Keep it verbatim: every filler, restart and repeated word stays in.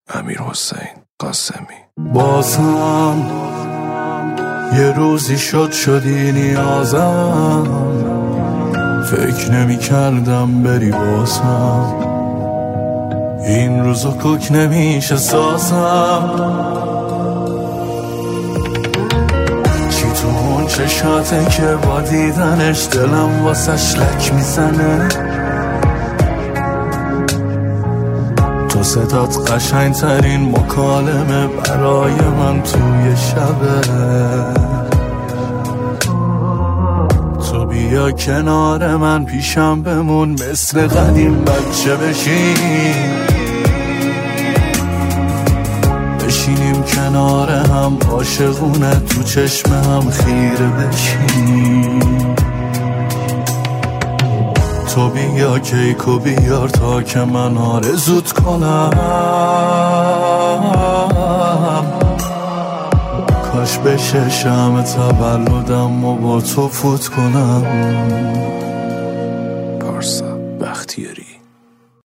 امیر حسین قاسمی. بازم یه روزی شد شدی نیازم، فکر نمی کردم بری بازم، این روزو کوک نمیشه سازم. چی تو اون چشاته که با دیدنش دلم واسش لک میزنه، تو صدات قشنگ ترین مکالمه برای من توی شبه. تو بیا کنار من پیشم بمون، مثل قدیم بچه بشین، بشینیم کنار هم عاشقونه تو چشم هم خیره بشین. تو بیا کیکو بیار تا که من آرزوت کنم، کاش بشه شمع تولدم و با تو فوت کنم.